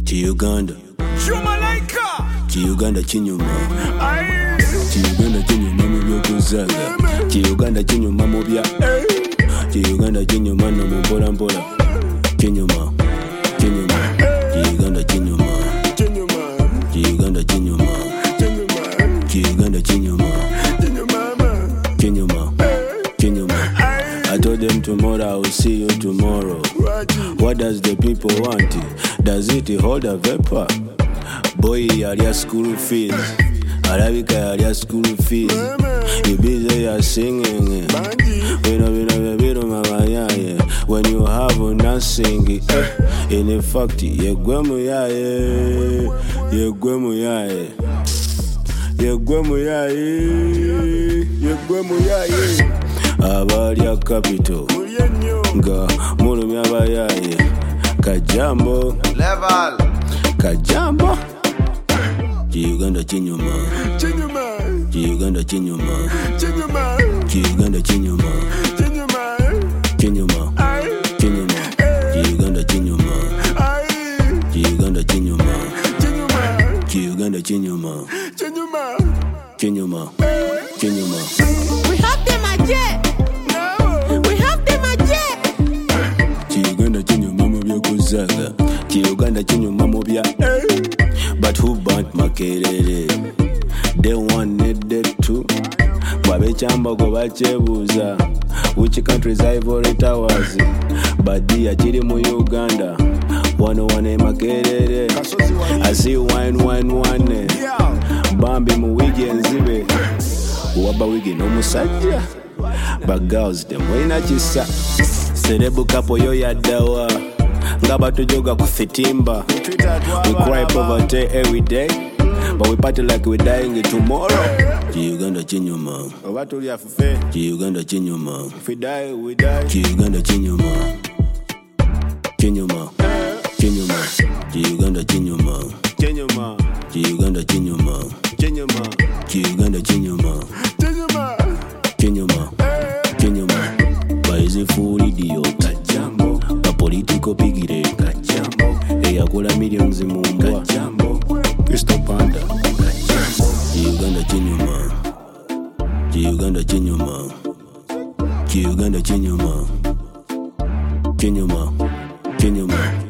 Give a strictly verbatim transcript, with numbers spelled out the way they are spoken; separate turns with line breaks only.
Uganda,
Shumalaika,
Uganda chinyuma, Uganda chinyuma mu byokuzaga, Uganda chinyuma mu bya, Uganda chinyuma no mu mpola mpola, chinyuma, chinyuma, Uganda chinyuma, Uganda chinyuma, Uganda chinyuma, chinyuma, chinyuma. I told them tomorrow I will see you tomorrow. What does the people want? Does it hold a vapor? Boy, alya school fees. Arabika alya school fees. You busy you singing. When you have nothing, in fact, you go muyaye, you go muyaye, you go muyaye, you go muyaye. Abalya capital nga mulumi abayaye kajambo
level
kajambo Uganda chinyuma
chinyuma
Uganda chinyuma
chinyuma
Uganda chinyuma
chinyuma
chinyuma chinyuma Uganda chinyuma Uganda chinyuma Uganda chinyuma
chinyuma
chinyuma chinyuma.
We have them a jet. We have them a jet.
Uganda chinyuma mu byokuzaga, Uganda chinyuma mu bya. But who burnt Makerere? They one needed to. Babechamba go bachebuza. Which country's ivory towers? Badia chiri mu Uganda. One one Makerere. I see wine wine one. Bambi mu wigi enzibe. Waba wigi no musajja. But girls them wena chisa. Serebu kapo yo yadawa. Ngaba tujoga kufitimba. We cry poverty every day, but we party like we dying tomorrow. Uganda chinyuma, Uganda chinyuma. If we die, we die. Uganda chinyuma, chinyuma, chinyuma. Uganda chinyuma, chinyuma. Uganda chinyuma, chinyuma. Uganda chinyuma,
chinyuma
chinyuma, chinyuma. Baize full idiot. Kajambo. A political pigire. Kajambo. Eyakola millions mu mbwa. Kajambo. Crystal Panda. Kajambo. Uganda chinyuma. Uganda chinyuma. Uganda chinyuma. Chinyuma. Chinyuma.